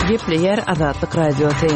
Gepleyer Azatlyk Radiosu.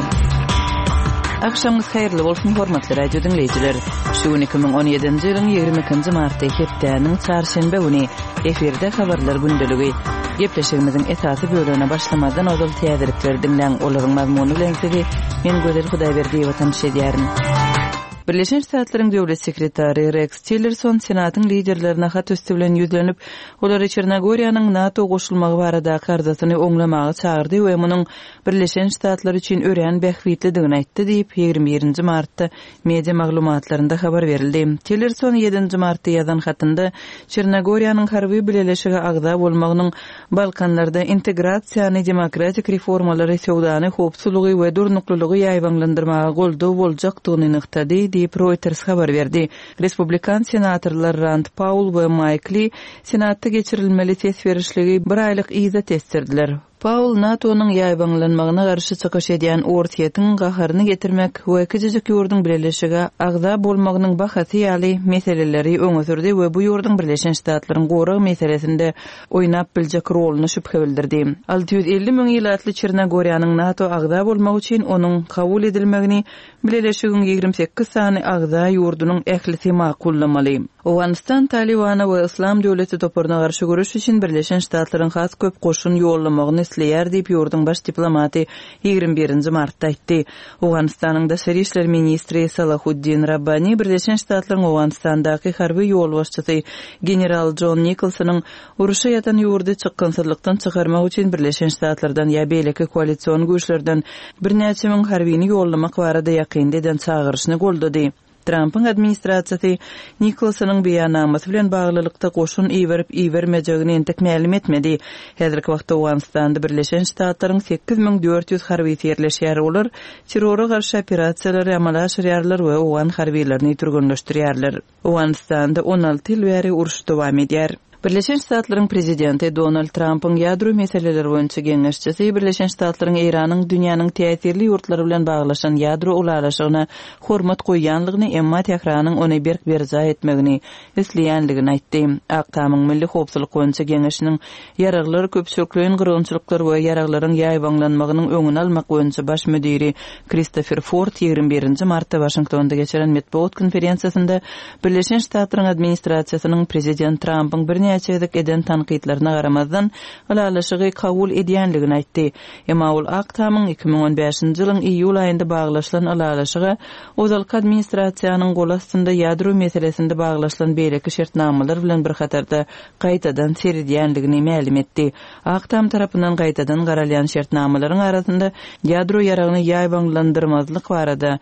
Akşamınız hayırlı bolsun hormatly radio dinleyijiler. Şu 2017-nji ýylyň 22-nji marty hepdeniň çarşembe güni eferde habarlar gündeligi. Gepleşigimiziň esasy bölümine başlamadan ozal täzelikleri dinleň olaryň mazmuny bilen sizi men Gözel Hudaýberdiýew tanış edýärim. Birleşen Ştatlaryň döwlet sekretary Rex Tillerson senatyň liderlerine hat östülen ýüzlenip, olary Çernogoriýanyň NATO goşulmagy barada karzasyny oňlamagy çağırdy we munyň Birleşen Ştatlar üçin örän bähwitligini aýtdy diýip 21-nji martda media maglumatlarynda habar berildi. Tillerson 7-nji martda ýazan hatynda Çernogoriýanyň harby birleşigi agza bolmagynyň Balkanlarda integrasiýany, demokratik reformalary, sowdany howpsuzlygy we durnuklylygy ýaýbanlandyrmaga goldaw boljakdygyny nyktady diýip Reuters habar berdi. Respublikan senatorlar Rand Paul we Mike Lee senatda geçirilmeli ses berişligi bir aýlyk iza testirdiler. Paul NATO'nun ýaýbanlanmagyna garşy çykyş edýän ortiýetiň gaharyny getirmek we kijijik ýurduň birleşigi agza bolmagynyň bahasy ýaly meseleleri öňe sürdi we bu ýurduň Birleşen Ştatlaryň goragy meselesinde oýnap biljek roluny şüphe bildirdi. 650 000 ýylatly Çernogoriýanyň NATO agza bolmagy üçin onuň kabul edilmegini birleşigiň 28 sany agza ýurdunyň ählisi makullamaly. Awganistan Talibany we Islam döwleti toparyna garşy görüş üçin Birleşen Ştatlaryň has köp goşun ýollamagyny isleýär diýip ýurdun baş diplomaty 21-nji martda aýtdy. Awganistanyň daşary işler ministri Salahuddin Rabbani Birleşen Ştatlaryň Awganistandaky harby ýol başçysy general John Nicholsonyň uruşa ýatan ýurdy çykgynçylykdan çykarmak üçin Birleşen Ştatlardan ýa beýleki koalisiýon güýçlerden birnäçe ming harbyny ýollamak barada ýakyn eden çağırışyny goldady. Trump'ın administrasiýasy Nicholsonyň beýannamasy bilen baglylykda goşun iýermejegini entek mälim etmedi. Häzirki wagtda Awganistanda Birleşen Ştatlaryň 8400 harby ýerleşýär bolar. Terrora garşy operasiýalary amala aşyrýarlar we Awgan harbylaryny türgünleşdirýärler. Awganistanda 16 ýyl bäri uruş dowam edýär. Birleşen Ştatlaryň prezidenti Donald Trump'ın ýadro meseleleri boýunça geňeşçisi Birleşen Ştatlaryň Iranyň dünýäniň täsirli ýurtlary bilen baglaşan ýadro ulalaşygyna hormat goýýanlygyny emma Tehranyň ony berja etmegini isleýänligini aýtdy. Aktamyň milli howpsuzlyk boýunça geňeşiniň ýaraglary köpçülikliň gyrgynçylyklary we ýaraglaryň ýaýbanlanmagynyň öňüni almak boýunça baş müdiri Christopher Ford 21-nji martda Washingtonda geçiren medeniýet konferensiýasynda Birleşen Ştatlaryň administrasiýasynyň prezident Trump'ın bir näçedik eden tanqidlerine garamazdan ulalaşygy kabul edýänligini aýtdy. Emma ol aktamyň 2015-nji ýylyň iýul aýynda baglaşylan ulalaşyga ozalky administrasiýanyň golasynda ýadro meselesinde baglaşylan beýleki şertnamalar bilen bir hatarda gaýtadan seredýänligini mälim etdi. Aktam tarapyndan gaýtadan garalýan şertnamalaryň arasynda ýadro ýaragyny ýaýbanlandyrmazlyk barada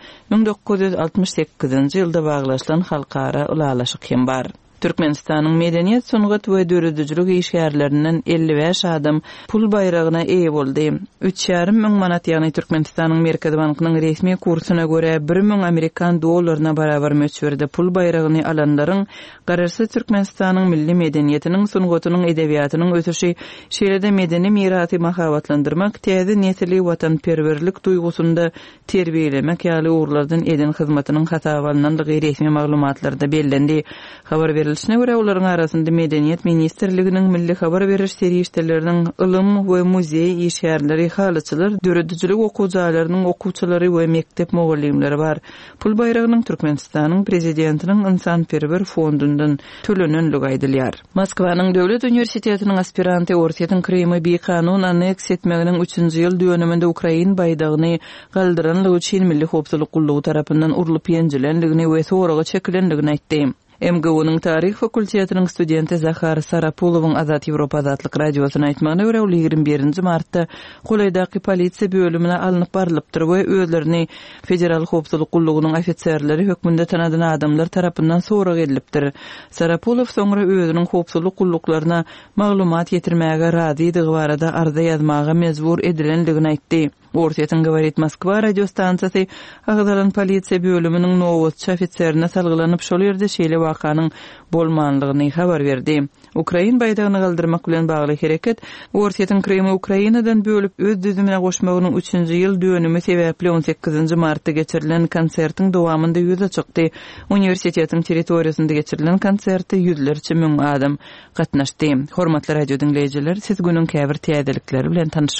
1968-nji ýylda baglaşylan halkara ulalaşyk hem bar. Türkmenistanyň medeniýet, sungat we döredüjilik işgärlerinden 55 adam pul bayragyna eýe boldy. 3,5 ming manat ýagny Türkmenistanyň Merkez Bankynyň resmi kursyna görä 1 000 Amerikan dollaryna barabar möçberde pul bayragyny alanlaryň gararsy Türkmenistanyň milli medeniýetiniň, sungatynyň, edebiýatynyň ötüşi şeýlede medeni mirasy mahabatlandyrmak, täze nesli watanperwerlik duýgusunda terbiýelemek ýaly urlardan eden hyzmatynyň hatawalananlygy resmi maglumatlarda bellendi. Habar berilişine göre olaryň arasynda Medeniýet Ministrliginiň milli habar beriş serişdeleriniň ılym we muzey işgärleri, halyçylar, döredüjilik okuwjalarynyň okuwçylary we mektep mugallimleri bar. Pul bayragynyň Türkmenistanyň prezidentiniň insanperwer fondundan tölenenligi aýdylýar. Moskwanyň döwlet uniwersitetiniň aspiranty ortiýetiň Krymy bir kanun anneks etmeginiň 3-nji ýyl döneminde Ukraina baydagyny galdyranlygy üçin milli howpsuzlyk gullugy tarapyndan urulyp ýenjilenligini we soragy çekilenligini aýtdy. MGU'nun tarih fakultetiniň studenti Zahar Sarapulowyň Azat Ýewropa Azatlyk radiosyna aýtmagyna görä 21-nji martda Golaýdaky polisiýa bölümine alınıp barilypdyr we özlerini federal howpsuzlyk gullugynyň ofitserleri hökmünde tanadan adamlar tarapyndan sorak edilipdir. Sarapulow soňra özüniň howpsuzlyk gulluklaryna maglumat ýetirmäge razydygy barada arza ýazmaga mejbur edilenligini aýtdy. Ortiýetiň Govorit Moskva radio stansiýasy Agzalan polisiýa bölüminiň nowatçy ofitserine salgylanyp şol ýerde şeýle wakanyň bolmanlygyny habar berdi. Ukraina baydagyny galdyrmak bilen bagly hereket Ortiýetiň Krymy Ukrainadan bölüp öz düzümine goşmagynyň 3-nji ýyl dönümi sebäpli 18-nji martda geçirilen konsertiň dowamında ýüze çykdy. Uniwersitetiň territoriýasynda geçirilen konsertde ýüzlerçe ming adam gatnaşdy. Hormatly radio dinleýijiler, siz günüň käbir täzelikleri bilen tanyş